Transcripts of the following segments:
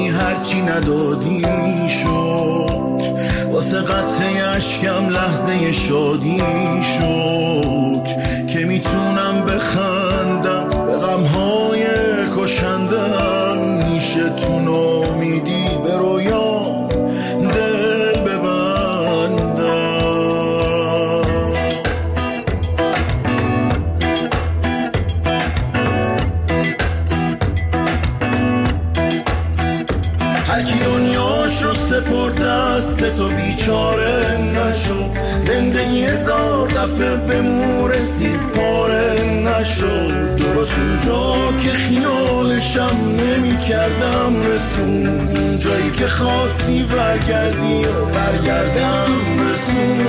دادی هرچی ندادی شد، واسه قطره اشکم لحظه شادی شد که میتونم بخندم به غمهای کشندم. میشه تو نامیدی به رویام دل ببندم. هرکی دنیاشو سپرد دست تو بیچاره نشو، زندگی هزار دفعه به مو رسید پاره نشد. درست اونجا که خیالشم نمی کردم رسون، اونجایی که خواستی برگردی و برگردم رسون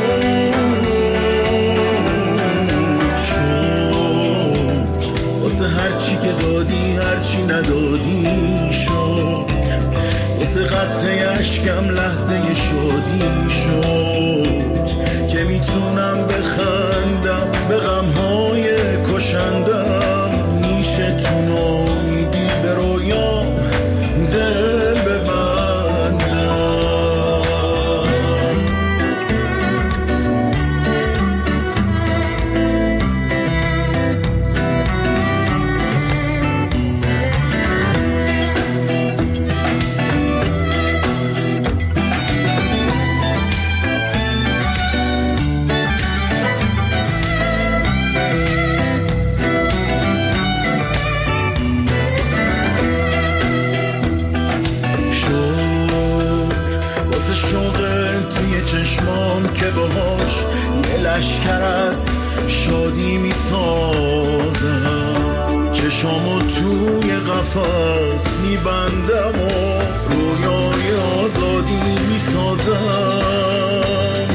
شد. واسه هرچی که دادی هرچی ندادی شد، واسه قطره اشکم لحظه شادی شد که میتونم بخندم به غمهای کشندم. میشه تو نامیدی به رویام دل ببندم. چشمام که باهاش یه لشکر از شادی میسازم، چشمامو توی قفس میبندم و رویای آزادی میسازم.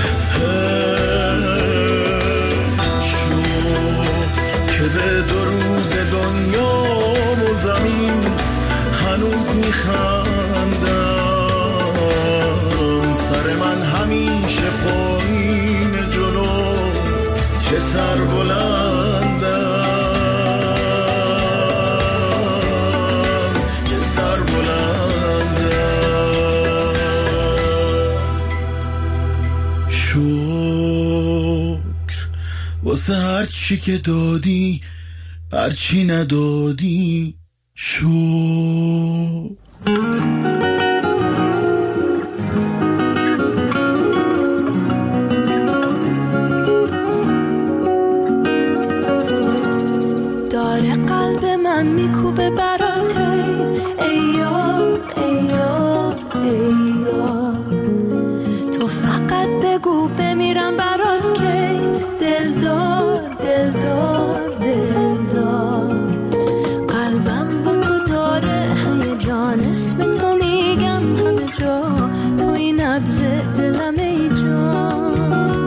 شد که به 2 روز دنیا و زمین هنوز میخندم. سر من همیشه پایین جلو که سر بلندم، که سر بلندم. شکر واسه هرچی که دادی هرچی ندادی شکر. من میکوبه برات ای یار ای یار ای یار، تو فقط بگو بمیرم برات که دلدار دلدار دلدار. قلبم با تو داره هیجان، اسم تو میگم همه جا، تو این نبض دلم ای جان.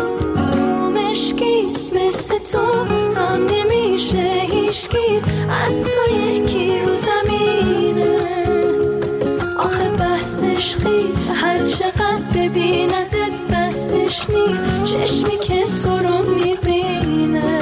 مشکی مثل تو واسم نمیشه هیشکی، از تو یکی رو زمینه. آخه بحث عشقی هر چقدر ببیندت بسش نیست، چشمی که تو رو میبینه.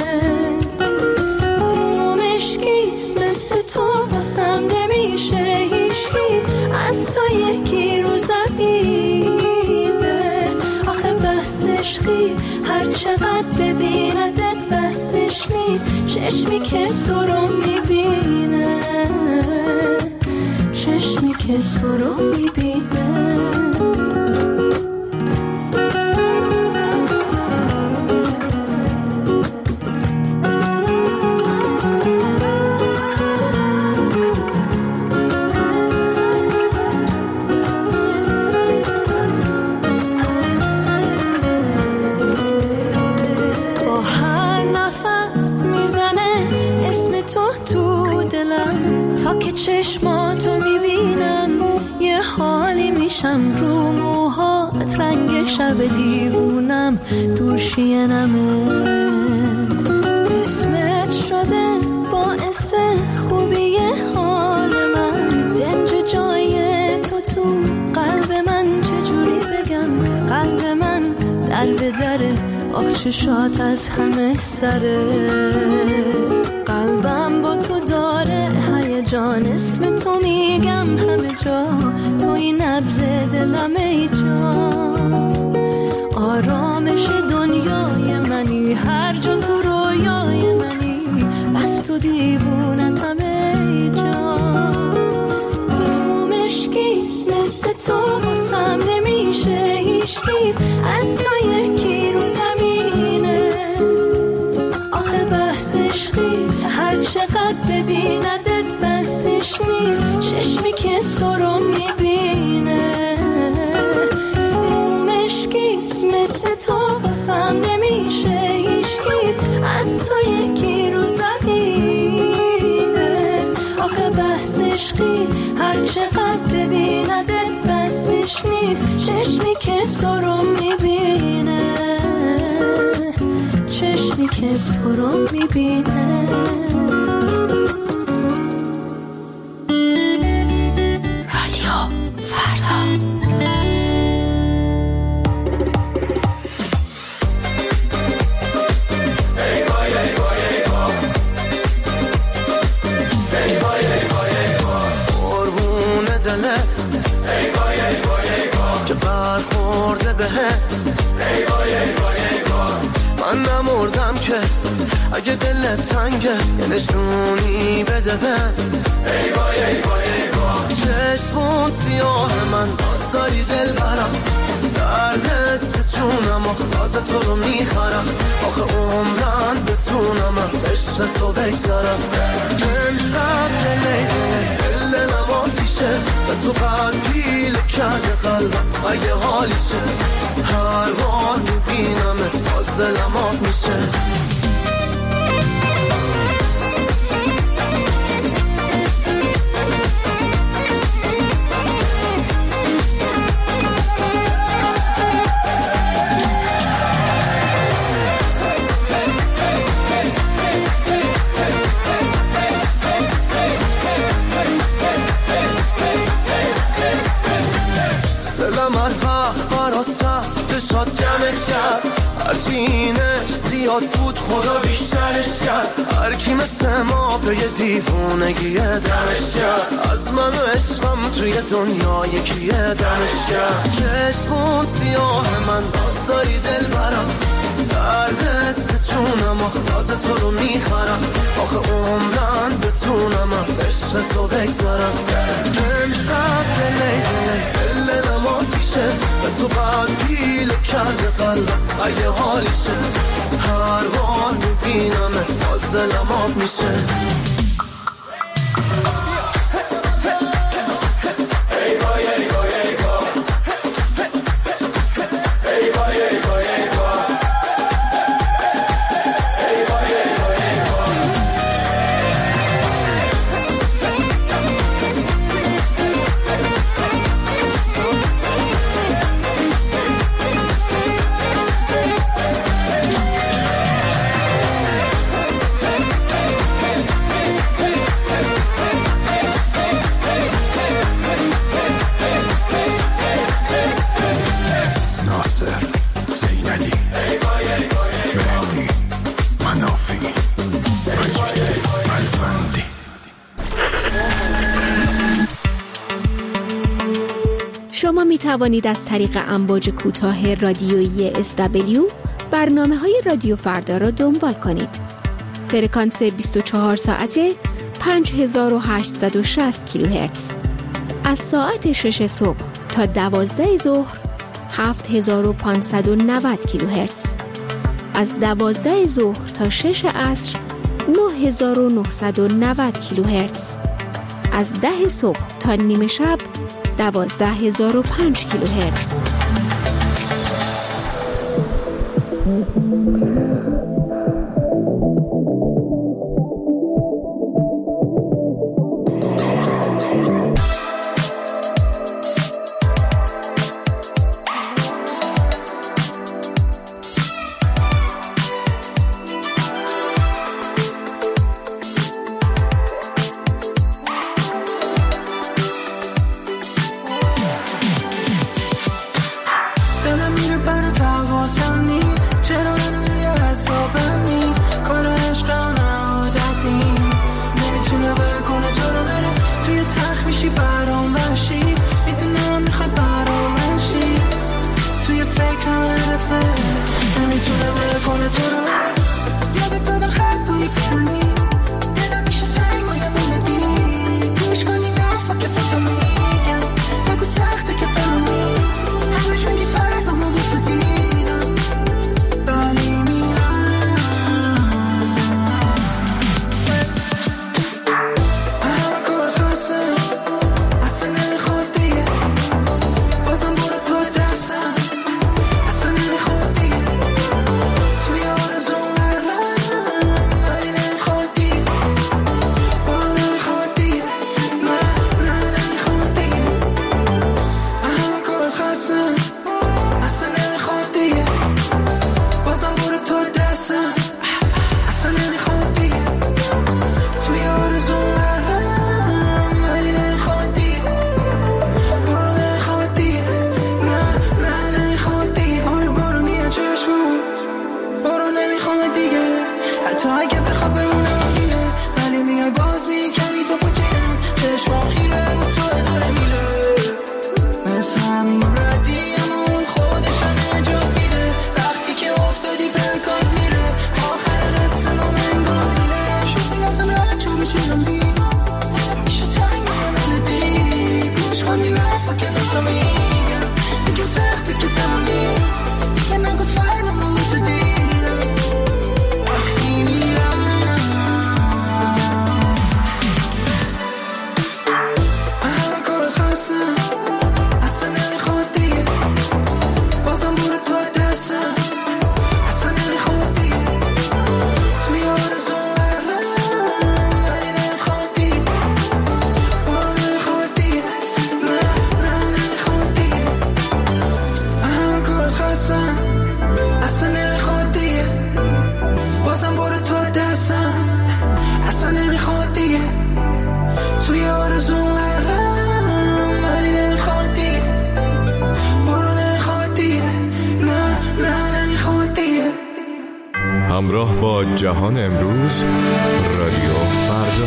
مشکی مثل تو واسم نمیشه هیشکی، از تو یکی رو زمینه. آخه بحث عشقی هر چقدر ببیندت بسش نیست، چشمی که تو رو میبینه، چشمی که تو رو میبینه. چشماتو میبینم یه حالی میشم، رو موهات رنگ شب دیوونم دوشینمه. اسمت شده باعث خوبی حال من، دنج جای تو قلب من چجوری بگم. قلب من در به دره، آخ چشات از همه سره. قلبم با تو داره هیجان، اسم تو میگم همه جا، دلم ای جان، آرامش دنیای منی، هر جا تو رویای منی، بس تو دیوونتم ای جان. مشکی مثل تو واسم نمیشه هیچکی، از تو یکی رو زمینه. آخه بحث عشقی هر چقدر ببیندت بسش نیست، چشمی که تو رو میبینه. مشکی مثل تو واسم نمیشه هیچکی، از تو یکی رو زمینه. آخه بحث عشقی هر چقدر ببیندت بسش نیست، چشمی که تو رو میبینه، چشمی که تو رو میبینه. رادیو فردا. که برخورده بهت من نمردم که اگه دلت تنگه یه نشونی بده بهم. چشمون سیاه من باز داری دل برم، دردت به جونم آخه تو رو میخرم. آخه عمرن بتونم از عشق تو بگذارم. امشب دلم آتیشه، به تو قدیل کرده قلبم اگه حالیشه. هر بار میبینمت باز دلم آب میشه. شاد جمعش کرد، هرچینش زیاد بود خدا بیشترش کرد. هرکی مثل ما به یه دیوونگی دمش کرد، از من و عشقم توی دنیا یکیه دمش کرد. چشمون سیاه من باز داری دل برم، دردت به جونم آخه تو رو میخرم. آخه عمرن بتونم از عشق تو بگذارم. امشب دلم آتیشه، به تو قدیل کرده قلبم اگه حالیشه. هر بار میبینمت باز دلم آب میشه. شما می توانید از طریق امواج کوتاه رادیویی SW برنامه‌های رادیو فردا را دنبال کنید. فرکانس 24 ساعته 5860 کیلوهرتز. از ساعت 6 صبح تا 12 ظهر 7590 کیلوهرتز. از 12 ظهر تا 6 عصر 9990 کیلوهرتز. از 10 صبح تا نیمه شب 12005 کیلوهرتز. چرا همراه با جهان امروز، رادیو فردا.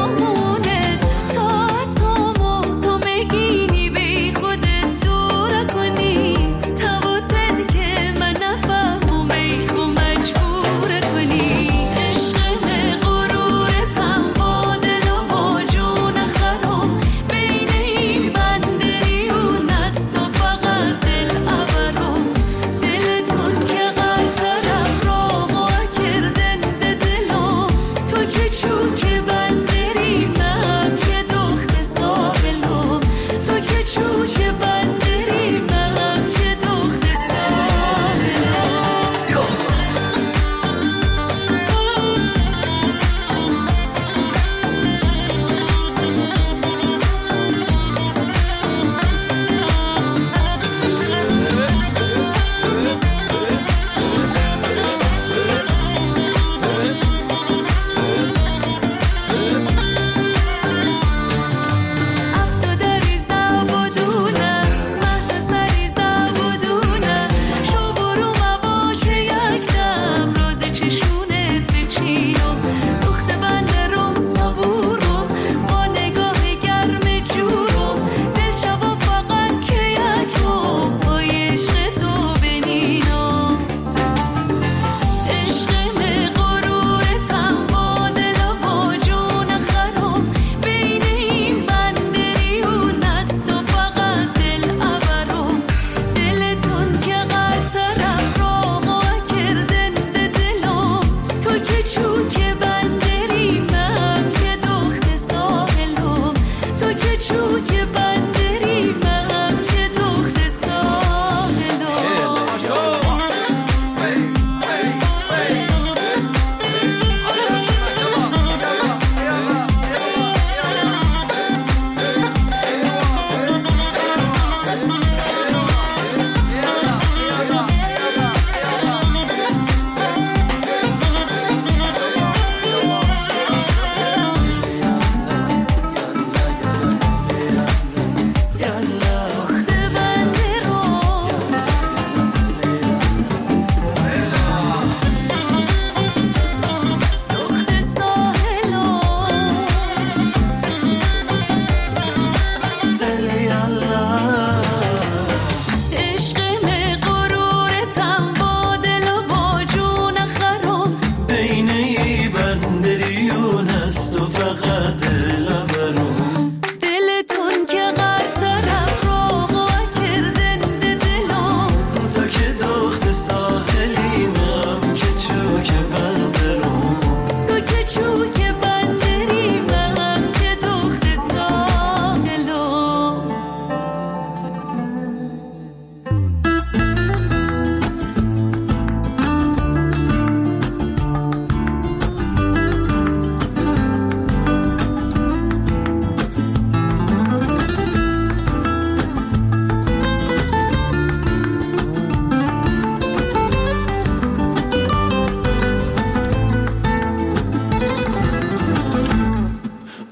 تو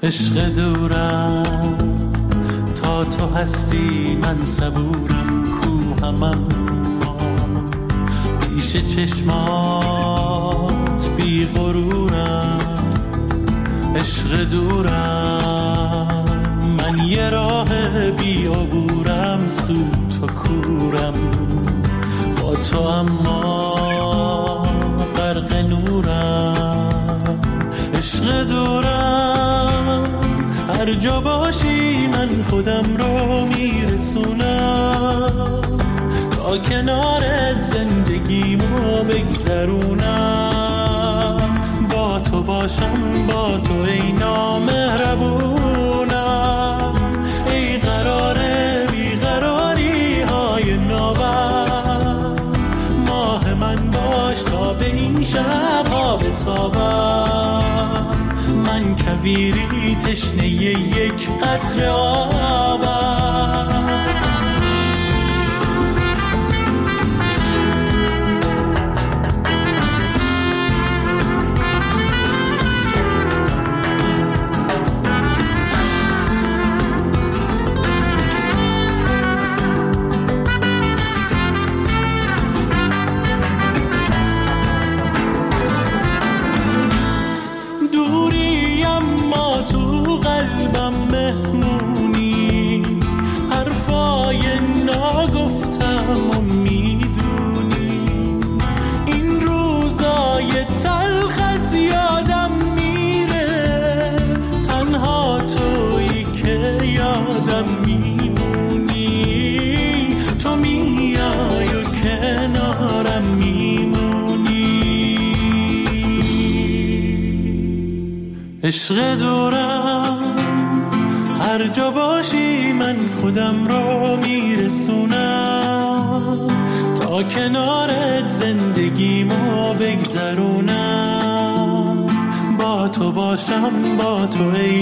عشق دورم تا تو هستی من صبورم کوهمم پیش چشمات بی غرورم عشق دورم من یه راه بی عبورم سود تو کورم با تو اما غرق نورم عشق دورم هر جا باشی من خودم رو میرسونم تا کنارت زندگیمو بگذرونم با تو باشم با تو ای نامهربونم ای قراره بیقراری های نوبر ماه من باش تا به این شب ها بتابم من کویری تشنه یک قطره آبم عشق دورم هر جا باشی من خودم رو میرسونم تا کنارت زندگیمو بگذرونم با تو باشم با تو ای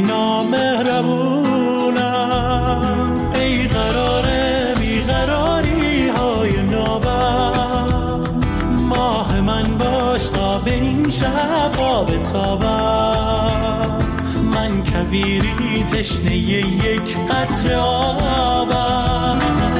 نامهربونم ای قراره بیقراری های نوبر ماه من باش تا به این شب ها بتابم من کویری تشنه یک قطره آبم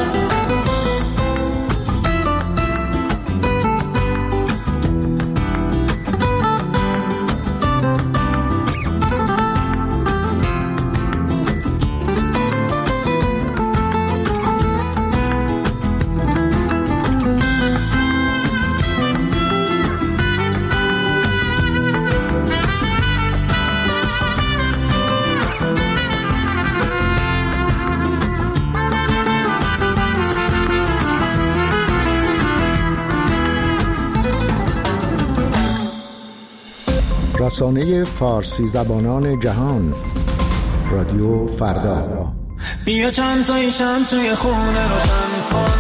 رسانه فارسی زبانان جهان رادیو فردا. بیا چند تایی شم توی خونه روشن کن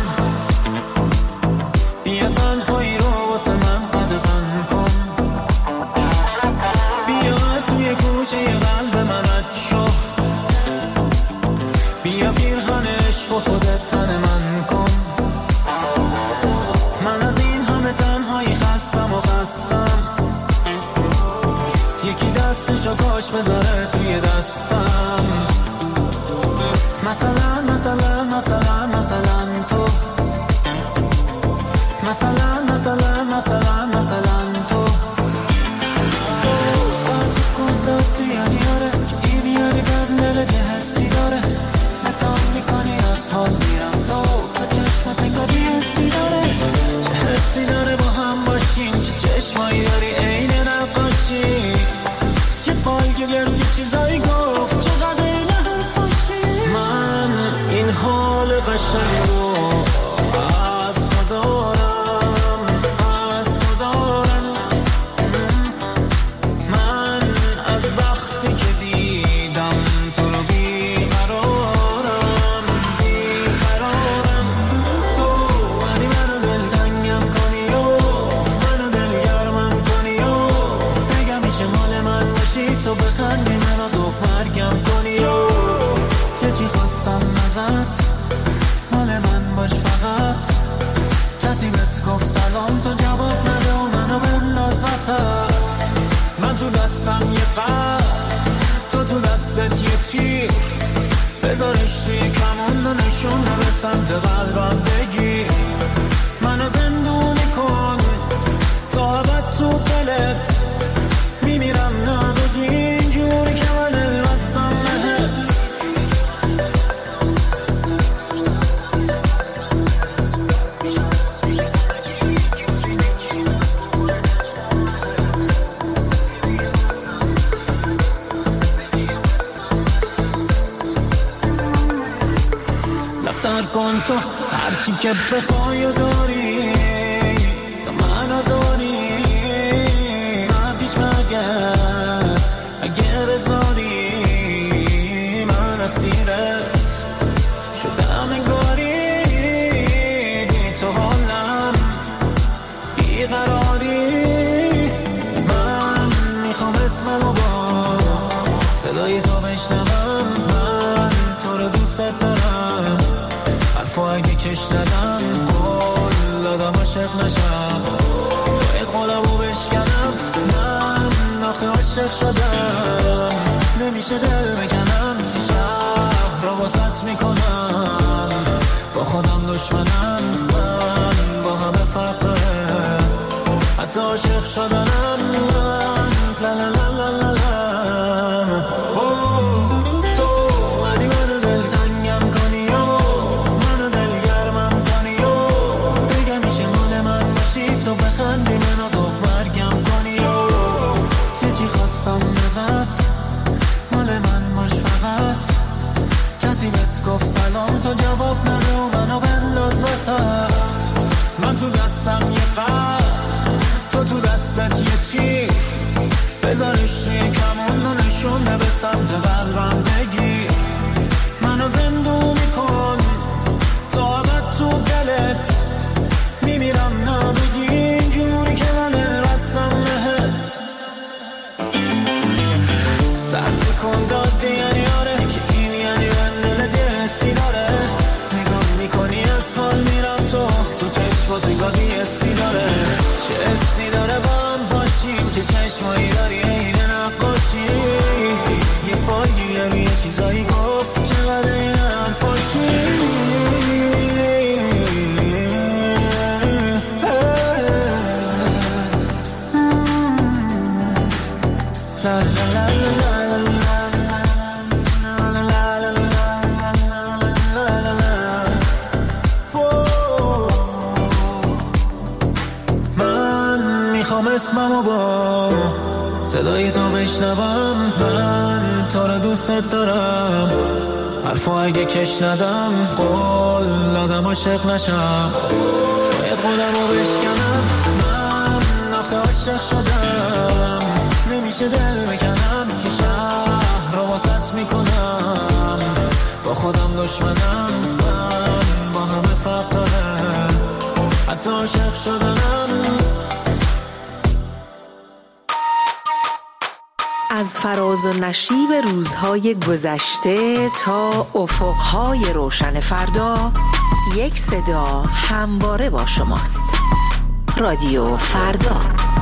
بیا تنهایی رو واسه من قدغن کن بیا از توی کوچه قلب من رد شو بیا پیرهن عشق و خودت تن من کن من از این همه تنهایی خستم و خستم یکی دستشو کاش بذاره توی دستم مثلا تو مثلا تو سرد کن داد دیانی آره که این یاری بندل که حسی داره نسان میکنی از حال میرم تو چشمت انگاری حسی داره چه حسی داره با هم باشیم چه چشمایی داری عین نقاشی یه بالگیر یه چیزایی گفت چقدر این حرفاشی من این حال قشنگو از تو دارم من از وقتی که دیدم تو رو بیقرارم تو ولی منو دلتنگم کنی و منو دلگرمم کنی و بگم میشه مال من باشی تو بخندی منو زخ مرگم کنی و یه چی خواستم ازت مال من باش فقط کسی بهت گفت سلام تو جواب نده و منو بنداز وسط من تو دستم یه قلب تو دست تیر بذارش توی کمون و نشونه به سمت قلبم بگیر منو زندونی کن تا ابد تو دلت میمیرم نبگی اینجوری که من البستم بهت لفتر کن تو هرچی که بخوای و داری تو منو داری من پیش مرگت اگه بذاری من اسیرت شدم انگاری بی تو حالم بیقراری من میخوام اسممو با صدای تو بشنوم من تو رو دوست دارم حرفو اگه کش ندم کل آدم عاشق نشم باید قولمو بشکنم من آخه عاشق شدم نمیشه دل بکنم شهر رو واسط میکنم با خودم دشمنم من با همه فرق داره حتی عاشق شدنم من لا لا لا لا لا لا گفت سلام تو جواب نده و منو بنداز وسط من تو دستم یه قلب تو تو دستت یه تیر بذارش توی کمون و نشونه به سمت قلبم بگیر منو زندونی کن تا ابد تو دلت میمیرم نبگی اینجوری که من البستم بهت سرد کن داده یعنی آره که این یعنی سی داره نگاه میکنی از حال میرم تو چشمات گاهی اسی داره چه اسی داره با هم باشیم چه چشمایی داری این نقاشی یه فایلی یه چیزایی گفت چقدر این حرفاشی لا لا لا لا اسممو با صدای تو بشنوم من تو رو دوست دارم حرفو اگه کش ندم قول آدم عاشق نشم باید قولمو بشکنم من آخه عاشق شدم نمیشه دل بکنم که شهر رو واسط میکنم با خودم دشمنم من با همه فرق داره حتی عاشق شدنم از فراز و نشیب روزهای گذشته تا افقهای روشن فردا یک صدا همواره با شماست. رادیو فردا.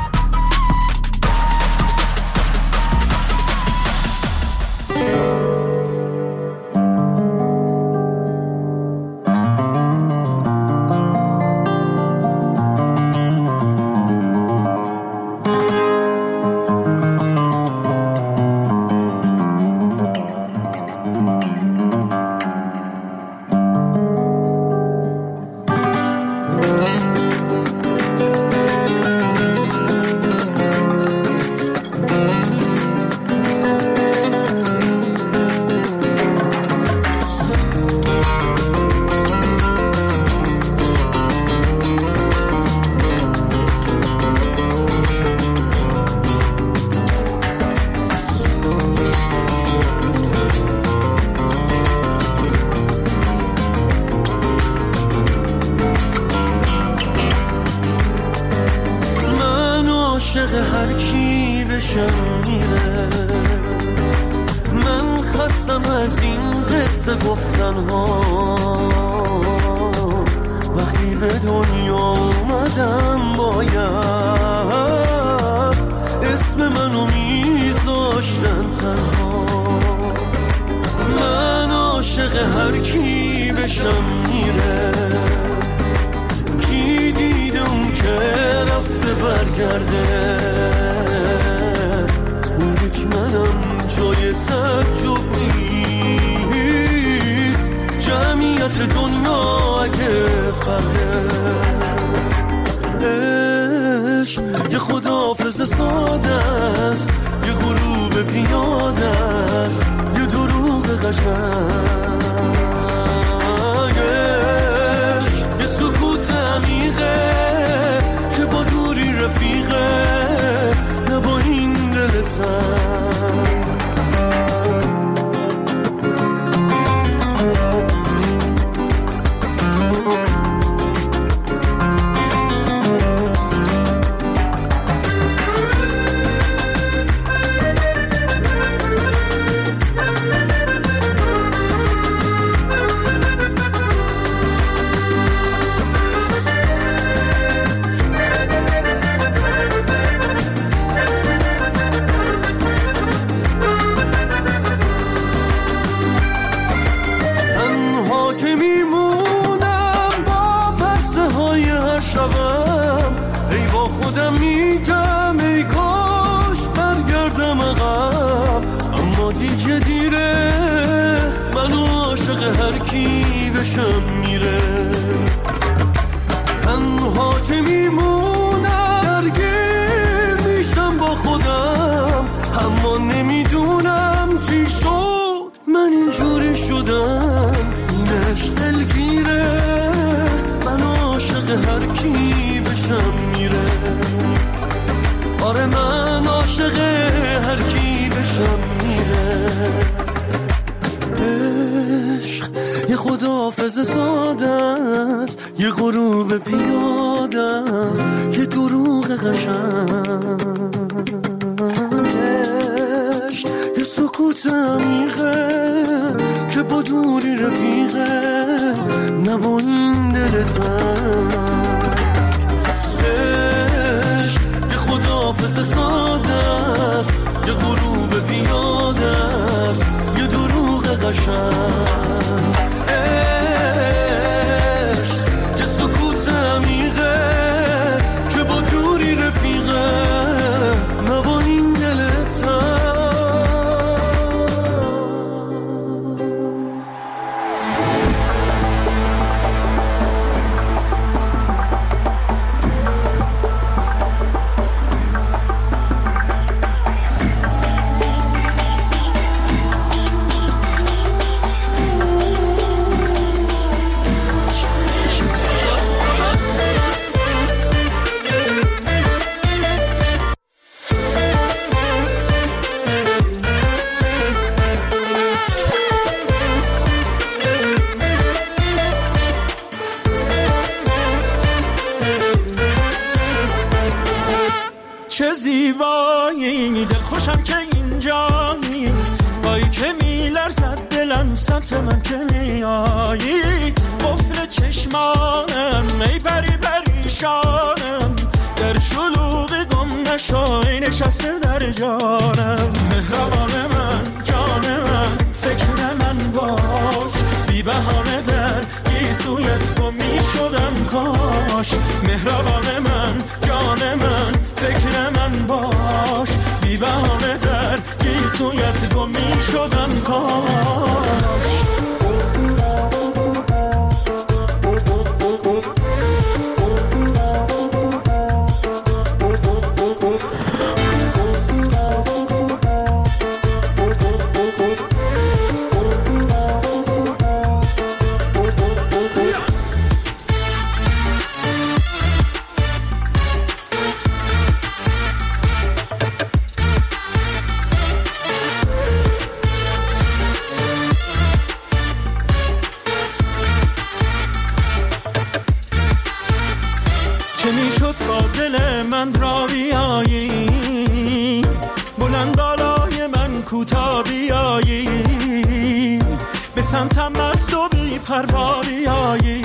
هر کی بشم میره. من خستم از این قصه گفتن ها، وقتی به دنیا اومدم باید اسم منو میذاشتن تنها. عاشق هر کی بشم میره، کی دیده اون که رفته برگرده، اون یک منم جای تعجب نیست، جمعیت دنیا اگه فرده. یه خداحافظ ساده است، یه غروب پیاده است، یه دروغ قشنگش، یه سکوت عمیقه که با دوری رفیقه، نه با این دل تنگ. تنها که میمونم درگیر میشم با خودم، اما نمیدونم چی شد من اینجوری شدم. این عشق دلگیره، من عاشق هر کی بشم میره، آره من عاشق هر کی بشم میره. عشق یه خداحافظ ساده است، یه غروب پیاده است، یه دروغ قشنگش، یه سکوت عمیقه که با دوری رفیقه، نه با این دل تنگ. عشق یه خداحافظ ساده است، یه غروب پیاده است، یه دروغ قشنگ. عشق یه سکوت عمیقه که با دوری رفیقه، نه با این دل تنگ. چه زیبایی دل خوشم که اینجایی، بایی که میلرزد دلم سمت من که میایی، قفل چشمانم ای پری پریشانم، در شلوغ گم نشای نشسته در جانم. مهربان من جان من فکر من باش، بی بهانه در گیسویت گم میشدم کاش. مهربان من جان من فکر من باش، بی بهانه در گیسویت گم میشدم کاش. چه میشد با دل من را بیایی، بلند بالای من کوتا بیایی، به سمتم مست و بی پروا بیایی،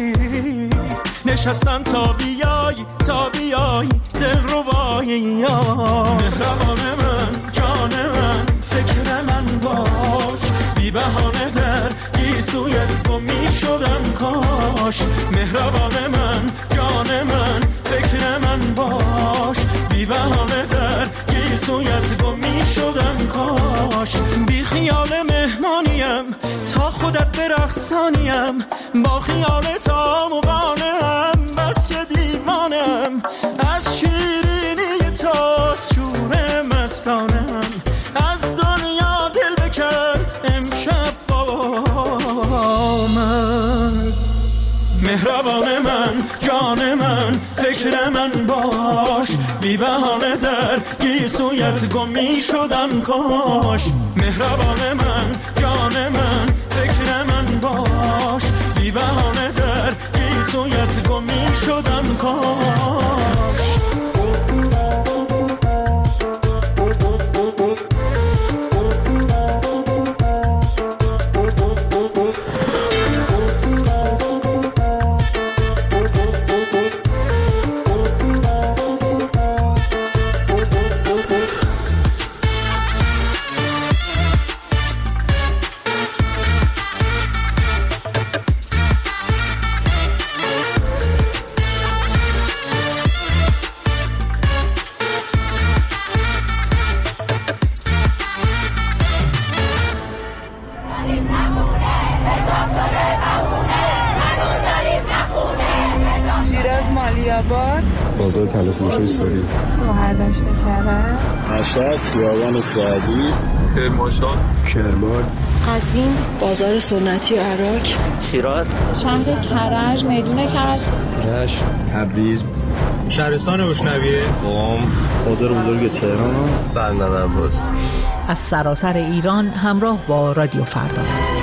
نشستم تا بیایی دل ربایی. مهربان من جان من فکر من باش، بی بهانه در گیسویت گم می شدم کاش. مهربان من، جان من، فکر من باش. بی بهانه در گیسویت گم می شدم کاش. بی خیال مهمانیم تا خودت برقصانیم، با خیال تا مقانم بس که دیوانم. از شیرینی تا شور مستانم، از دنیا دل بکن امشب با من. مهربان من، جان من، فکر من باش. بی بهانه در گیسویت گم می شدم کاش. مهربان من، جان من، فکر من باش. بی بهانه در گیسویت گم می شدم کاش. بازار طلا فروشی ساری، مهرداشت کرد، مشهد، خیابان سعدی، کرمانشاه، کرمان، قزوین، بازار سنتی عراق، شیراز، شهر کرج، میدون کرج، رشت، تبریز، شهرستان بوشنویه، قم، بازار بزرگ تهران، برنامه عباس. از سراسر ایران همراه با رادیو فردا.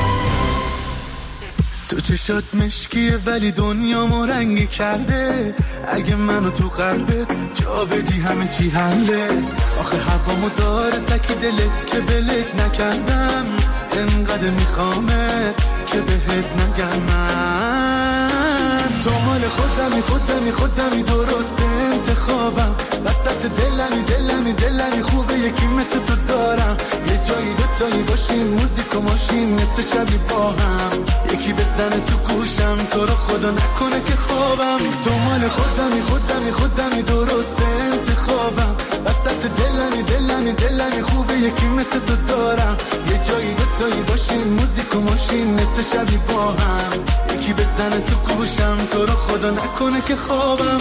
تو چشات مشکیه ولی دنیا ما رنگی کرده. اگه منو تو قلبت جا بدی همه چی حله. آخه هوامو داره تکی دلت که بلت نکردم. انقدر میخوامت که بهت نگم من. تو مال خودمی درست انتخابم. وسط دلمی خوبه یکی مثل تو دارم. یه جایی دوتایی باشیم موزیک و ماشین نصف شبی با هم. یکی بزنه تو گوشم تو رو خدا نکنه که خوابم. تو مال خودمی درست انتخابم. وسط دلمی خوبه یکی مثل تو دارم. یه جایی دوتایی باشیم موزیک و ماشین نصف شبی با هم. یکی بزنه تو گوشم تو رو خدا نکنه که خوابم.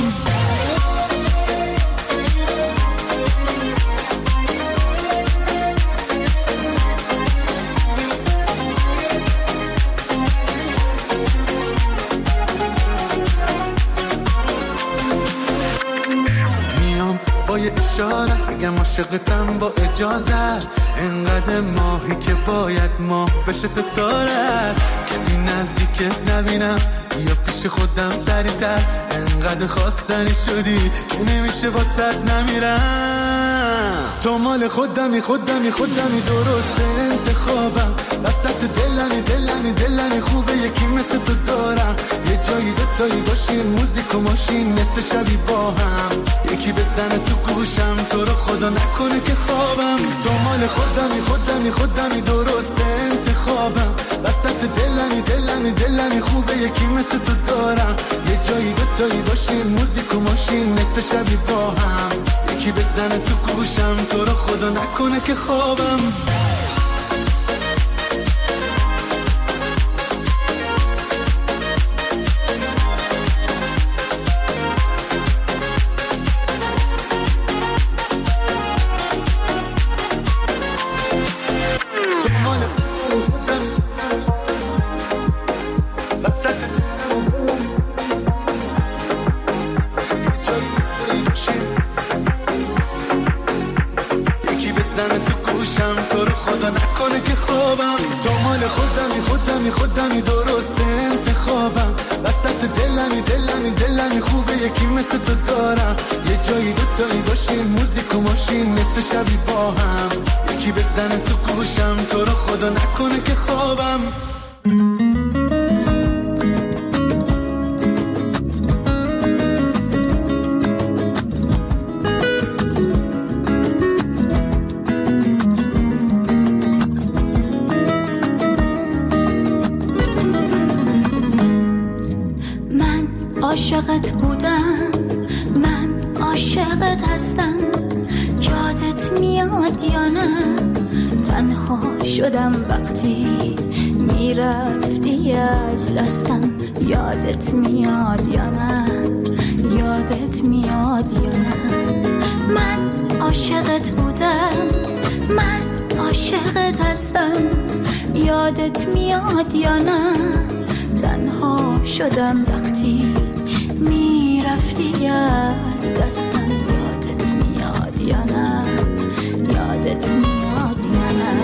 اشاره اگه عاشقتم با اجازه. انقدر ماهی که باید ماه بشه ستاره. کسی نزدیکت نبینم بیا پیش خودم سریعتر. انقدر خواستنی شدی که نمیشه واسط نمیرم. تو مال خودمی درست انتخابم. وسط دلمی خوبه یکی مثل تو دارم. یه جایی دوتایی باشیم موزیک و ماشین نصف شبی با هم. یکی بزنه تو گوشم تو رو خدا نکنه که خوابم. تو مال خودمی درست انتخابم. وسط دلمی خوبه یکی مثل تو دارم. یه جایی دوتایی باشیم موزیک و ماشین نصف شبی با هم. یکی بزنه تو گوشم تو رو خدا نکنه که خوابم. خودمی درست انتخابم. وسط دلمی خوبه یکی مثل تو دارم. یه جایی دوتایی باشیم موزیک و ماشین نصف شبی با هم. یکی بزنه تو گوشم تو رو خدا نکنه که خوابم. عاشقت بودم، من عاشقت هستم. یادت میاد یا نه؟ تنها شدم وقتی میرفتی از دستم. یادت میاد یا نه؟ یادت میاد یا نه؟ من عاشقت بودم، من عاشقت هستم. یادت میاد یا نه؟ تنها شدم وقتی میرفتی از دستم. یادت میاد یا نه؟ یادت میاد یا نه؟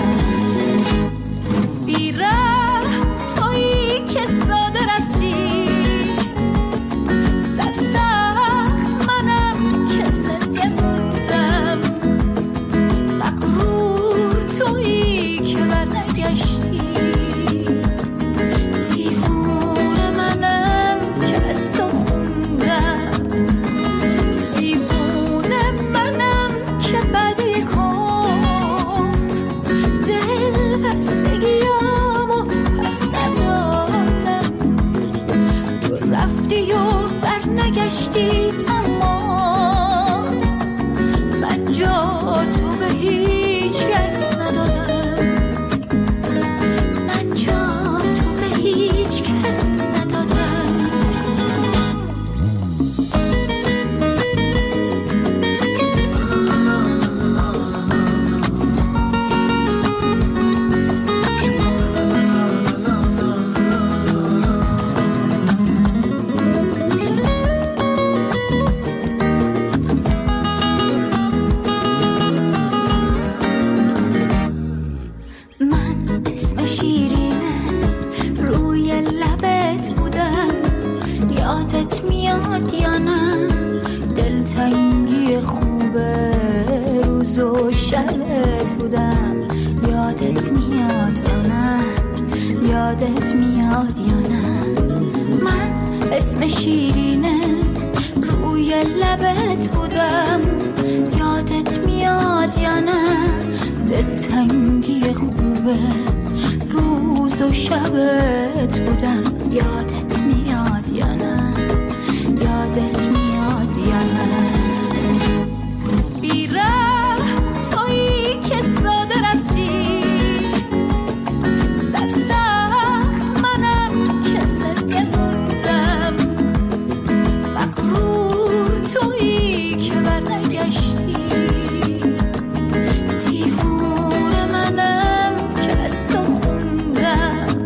بیره تویی که ساده رفتی، سرسخت منم که زنده موندم. مغرور تویی که برنگشتی، دیوونه منم که از تو خوندم. دیوونه منم که بدی کن، دل بستگیامو پس ندادم. تو رفتی و برنگشتی، اما من جا تو به هیچ کس ندادم. من جا تو به هیچ کس ندادم. من اسم شیرینه روی لبت بودم. یادت میاد یا نه؟ دلتنگی خوبه روز و شبت بودم. یادت میاد یا نه؟ یادت میاد یا نه؟ من اسم شیرینه روی لبت بودم. یادت میاد یا نه؟ دلتنگی خوبه روز و شبت بودم. یادت میاد یا نه؟ یادت میاد یا نه؟ بیره تویی که ساده رفتی، سرسخت منم که زنده موندم. مغرور تویی که برنگشتی، دیوونه منم که از تو خوندم.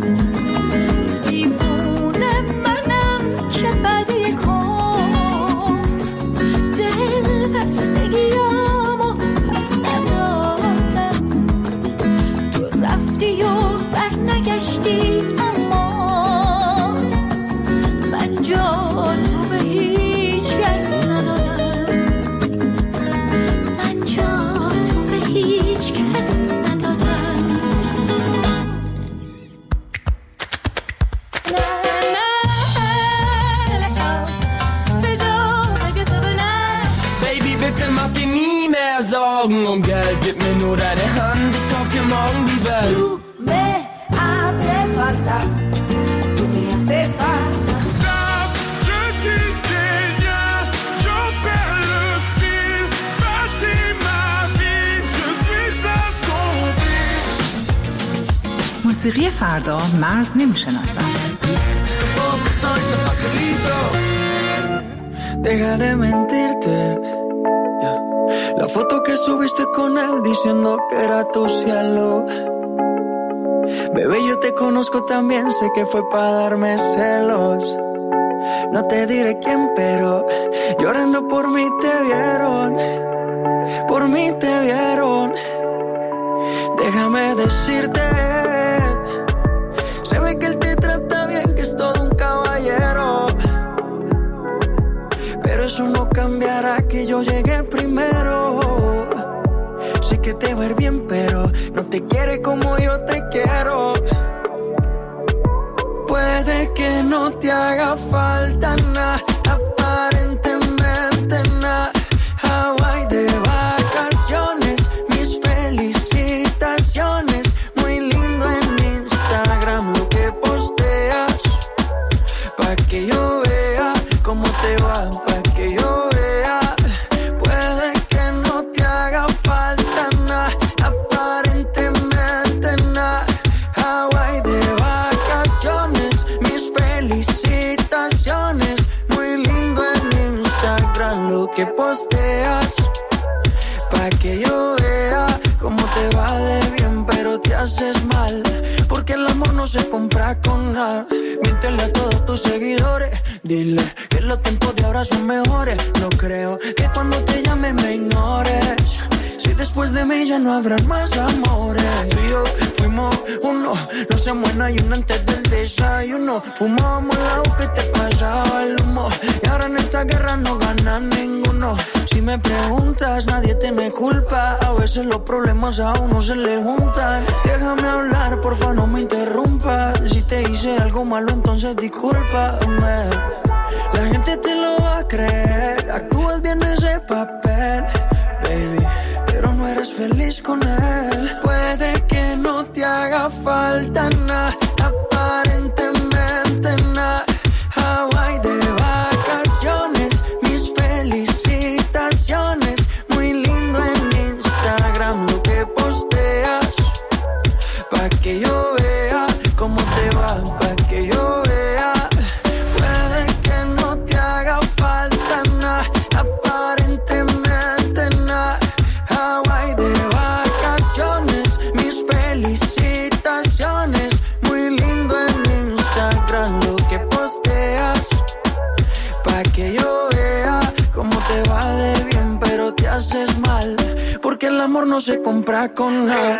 دیوونه منم که بدی کن، دل بستگیامو پس ندادم. تو رفتی و برنگشتی، اما من جا تو به هیچ کس ندادم. من جا تو به هیچ کس ندادم. Baby, bitte mach dir nie mehr Sorgen um Geld. Gib mir nur deine Hand, ich kauf dir morgen die Welt. Tú me hace falta, tú me hace falta. Stop, je tisse des liens, j'en perds le fil. Bâtis ma vie, je suis assombri. موسیقی فردا مرز نمیشناسد. Soy tu facilito. Deja de mentirte. Yeah. La foto que subiste con él diciendo que era tu cielo. Bebé, yo te conozco también, sé que fue para darme celos. No te diré quién, pero llorando por mí te vieron. Por mí te vieron. Déjame decirte, se ve que él te trata bien, que es todo un caballero. Pero eso no cambiará que yo llegué primero. Sé que te va a ir bien, pero no te quiere como yo te quiero. Puede que no te haga falta nada, aparentemente nada. Hawaii de vacaciones, mis felicitaciones. Muy lindo en Instagram lo que posteas, pa' que yo vea cómo pa' que yo vea cómo te va de bien, pero te haces mal, porque el amor no se compra con nada. Miéntele a todos tus seguidores, dile que los tiempos de ahora son mejores. No creo que cuando te llame me ignores, si después de mí ya no habrán más amores. Tú y yo fuimos uno, no se muera y uno antes del desayuno. Fumábamos la que te pasaba el humo, y ahora en esta guerra no gana ninguno. Si me preguntas, nadie tiene culpa, a veces los problemas a uno se le juntan. Déjame hablar, porfa, no me interrumpas. Si te hice algo malo, entonces discúlpame. La gente te lo va a creer, actúas bien ese papel, baby, pero no eres feliz con él. Puede que no te haga falta nada, aparentemente nada. Hawaii de vacaciones, mis felicitaciones. Muy lindo en Instagram lo que posteas, pa' que yo vea cómo te va, pa' que yo vea. Puede que no te haga falta nada, aparentemente nada. Hawaii de vacaciones, mis felicitaciones. Muy lindo en Instagram lo que posteas, pa' que yo vea cómo te va de bien, pero te haces mal, porque el amor no se compra con nada.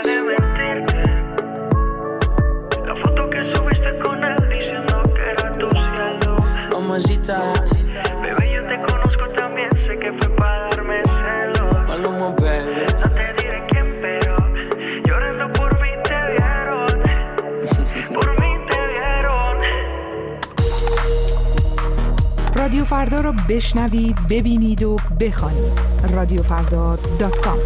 La foto que subiste con él diciendo que era tu cielo. Mamacita, bebé, yo te conozco también, sé que fue para darme celos. Maluma, baby. No te diré quién, pero llorando por mí te vieron. Por mí te vieron. رادیو فردا را بشنوید، ببینید و بخوانید. رادیوفردا.com.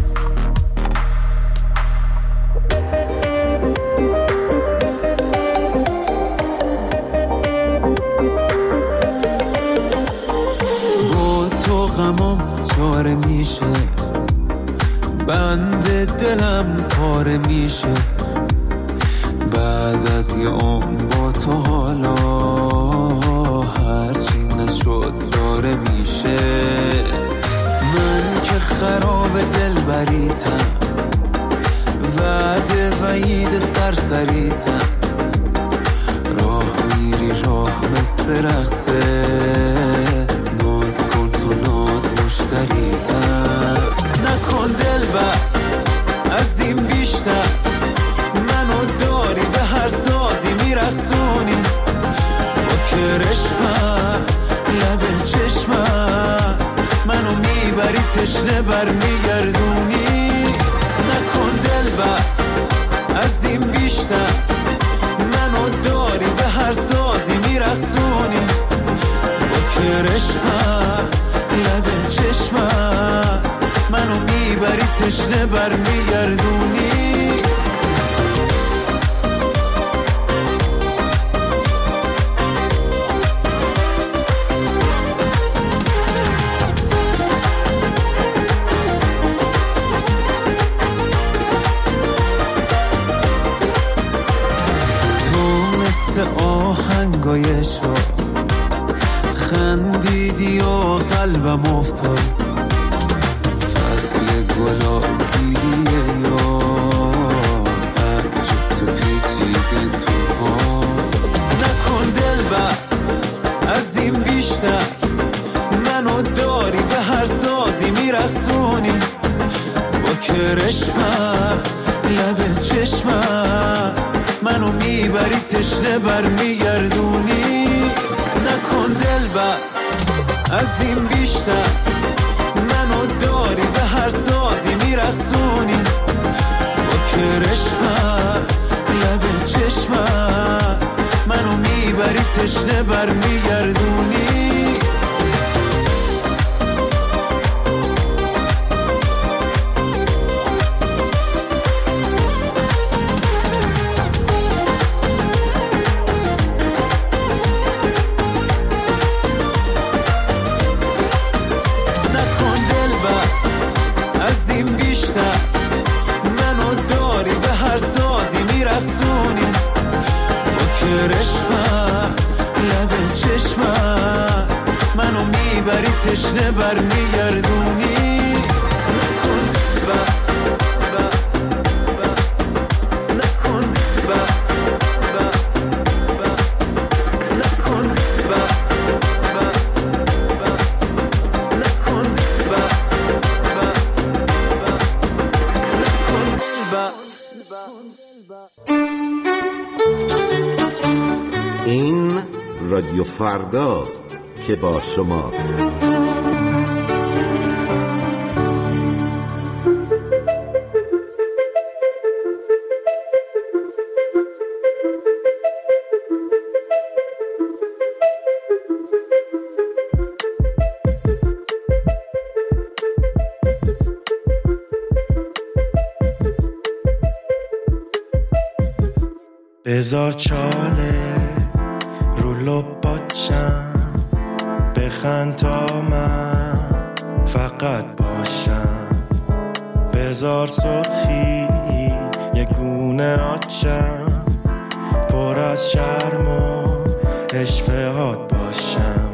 با تو غمام چاره میشه، بند دلم پاره میشه. بعد از یه عمر با تو حالا هرچی نشد داره میشه. من که خراب دلبریتم، وعده وعید سرسریتم. راه میری راه مثل رقصه، ناز کن تو ناز مشتریتم. نکن دلبر از این بیشتر، منو داری به هر سازی میرسونی. با کرشمت لب چشمت منو میبری تشنه بر میگردونی. نکن دلبر از این بیشتر، منو داری به هر سازی میرسونی. با کرشمت لب چشمت منو میبری تشنه بر میگردونی. آهنگای شد خندیدی و قلبم افتاد. فصل گلا گیریه یا عطر تو پیچیده تو باد. نکن دلبر از این بیشتر، منو داری به هر سازی میرسونی. با کرشمت لب چشمت منو میبری تشنه بر میگردونی. نکن دلبر از این بیشتر، منو داری به هر سازی میرسونی. با کرشمت لب چشمت منو میبری تشنه بر میگردونی. تشنه بر میگردونی. نکن رادیو فرداست که با شماست. بذار چاله رو لباتم بخند تا من فقط باشم، بذار سرخی یه گونه آچم پر از شرم و اشتهات باشم.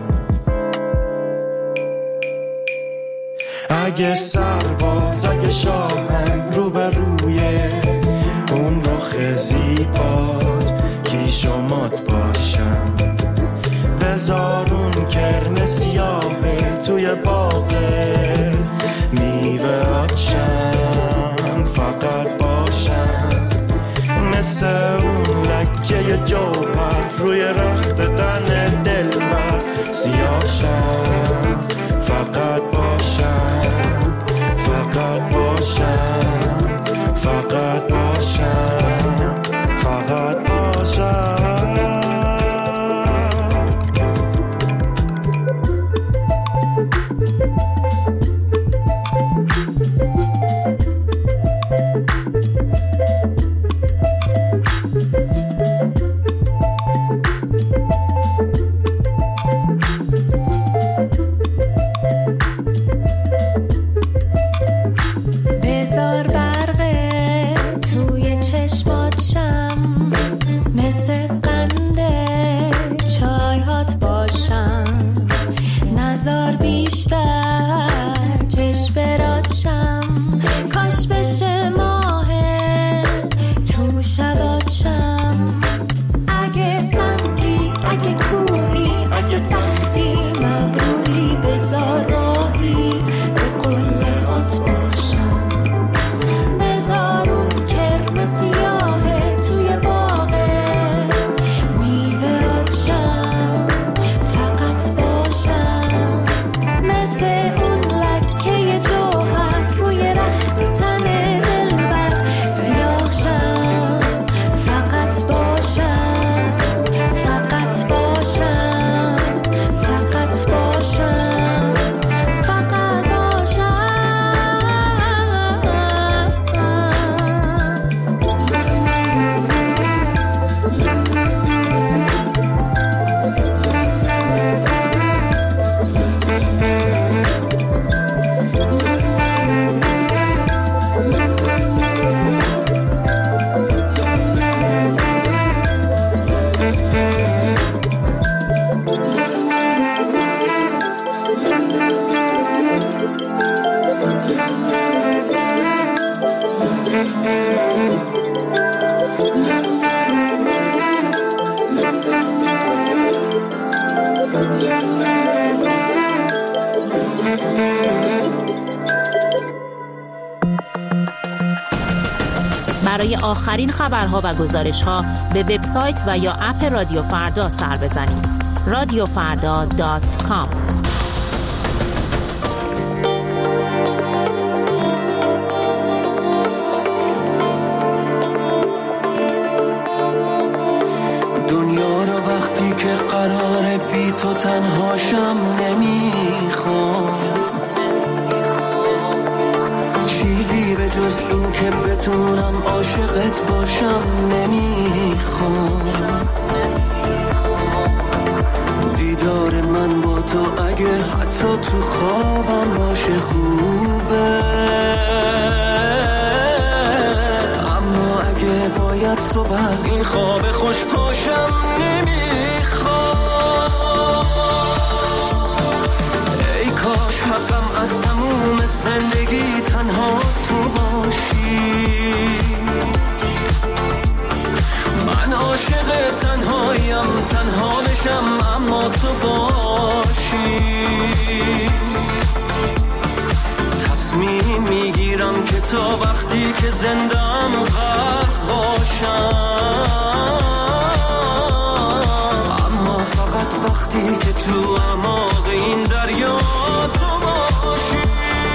اگه سرباز اگه شاهم رو به روی اون رخ زیبات کیشومات باشم، بذار اون کرم سیاهه توی باغه میوه آچم فقط باشم، مثل اون لکه جوهر روی رخت تن دلبر سیاهشم فقط باشم، فقط باشم، فقط باشم، فقط باشم. برای آخرین خبرها و گزارش‌ها به وبسایت و یا اپ رادیو فردا سر بزنید. radiofrda.com. دنیا رو وقتی که قراره بی تو تنهاشم نمیخوام، چیزی به جز این که بتونم عاشقت باشم نمیخوام. دیدار من با تو اگه حتی تو خوابم باشه خوبه، اما اگه باید صبح از این خواب خوش پاشم نمیخوام. ای کاش حقم از تموم زندگی تنها تو باشی، من عاشق تنهایم، تنها بشم اما تو باشی. تصمیم میگیرم که تا وقتی که زندم غرق باشم، اما فقط وقتی که تو اعماق این دریا تو باشی.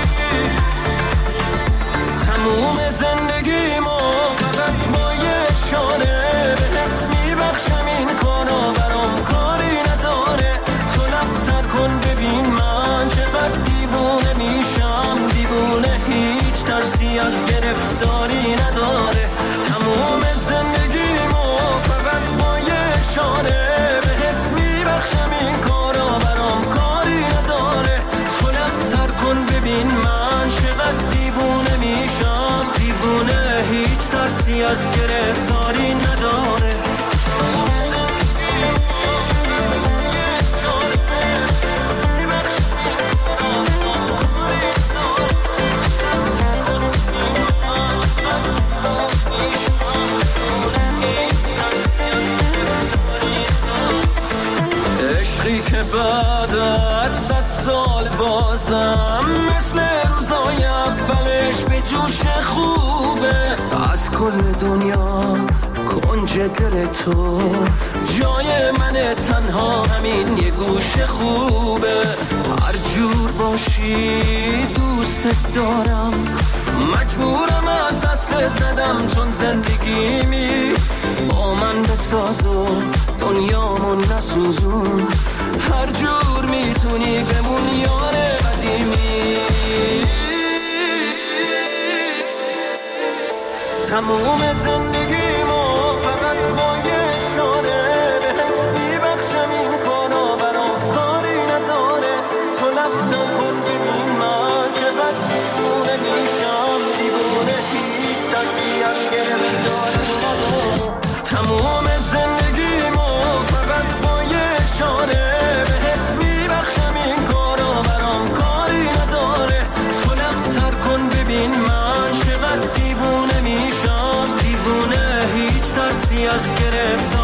تموم زندگیمو فقط با یه اشاره بهت میبخشم، این کارا برام کاری نداره. تو لب‌تر کن ببین من چقدر دیوونه میشم، دیوونه هیچ ترسی از گرفتاری نداره. تموم زندگیمو فقط با یه اشاره بهت میبخشم، این کارا برام کاری نداره. تو لب‌تر کن ببین من چقدر دیوونه میشم، دیوونه هیچ ترسی از گرفتاری نداره. عشقی که بعد از 100 سال بازم مثل روزای اولش به جوش خوبه. از کل دنیا کنج دل تو جای من، تنها همین یه گوش خوبه. هر جور باشی دوستت دارم، مجبورم از دستت ندم، چون زندگیمی با من بساز و دنیامون نسوزون. هر جور میتونی بمون یار قدیمی. تموم زندگیمو فقط با یه اشاره بهت میبخشم، این کارا برام کاری نداره. تو لب‌تر کن ببین من چقدر دیوونه میشم، دیوونه هیچ ترسی از گرفتاری نداره. تموم زندگیمو فقط با یه اشاره بهت میبخشم، این کارا برام کاری نداره. تو لب‌تر کن ببین من چقدر دیوونه میشم، دیوونه هیچ ترسی از گرفتاری